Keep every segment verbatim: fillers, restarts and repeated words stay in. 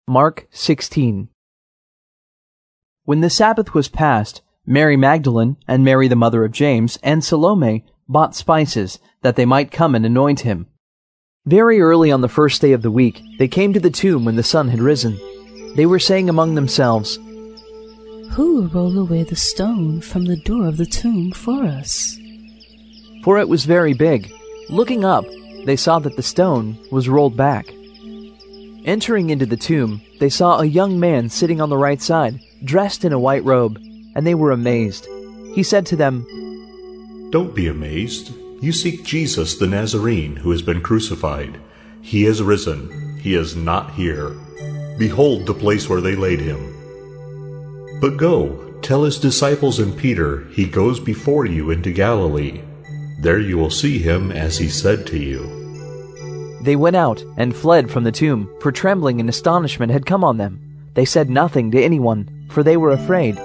Mark sixteen. When the Sabbath was past, Mary Magdalene and Mary the mother of James and Salome bought spices, that they might come and anoint him. Very early on the first day of the week, they came to the tomb when the sun had risen. They were saying among themselves, "Who will roll away the stone from the door of the tomb for us?" For it was very big. Looking up, they saw that the stone was rolled back. Entering into the tomb, they saw a young man sitting on the right side, dressed in a white robe, and they were amazed. He said to them, "Don't be amazed. You seek Jesus the Nazarene, who has been crucified. He is risen. He is not here. Behold the place where they laid him. But go, tell his disciples and Peter, he goes before you into Galilee. There you will see him as he said to you." They went out and fled from the tomb, for trembling and astonishment had come on them. They said nothing to anyone, for they were afraid.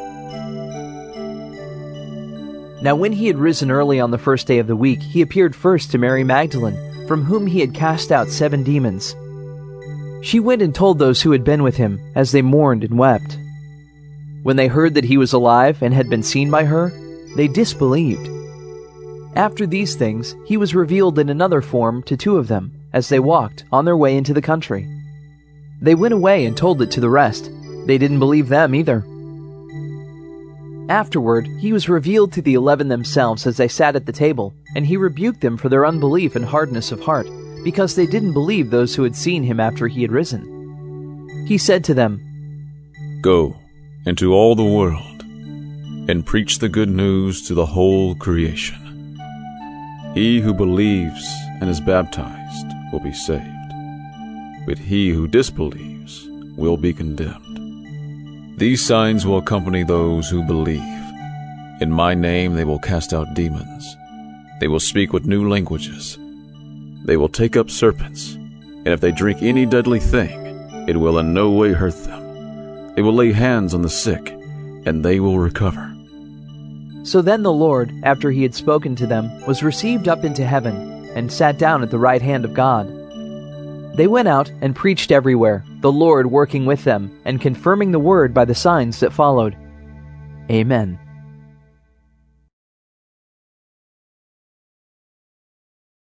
Now when he had risen early on the first day of the week, he appeared first to Mary Magdalene, from whom he had cast out seven demons. She went and told those who had been with him, as they mourned and wept. When they heard that he was alive and had been seen by her, they disbelieved. After these things, he was revealed in another form to two of them, as they walked on their way into the country. They went away and told it to the rest. They didn't believe them either. Afterward, he was revealed to the eleven themselves as they sat at the table, and he rebuked them for their unbelief and hardness of heart, because they didn't believe those who had seen him after he had risen. He said to them, "Go into all the world and preach the good news to the whole creation. He who believes and is baptized will be saved, but he who disbelieves will be condemned. These signs will accompany those who believe. In my name they will cast out demons. They will speak with new languages. They will take up serpents, and if they drink any deadly thing, it will in no way hurt them. They will lay hands on the sick, and they will recover." So then the Lord, after he had spoken to them, was received up into heaven, and sat down at the right hand of God. They went out and preached everywhere, the Lord working with them, and confirming the word by the signs that followed. Amen.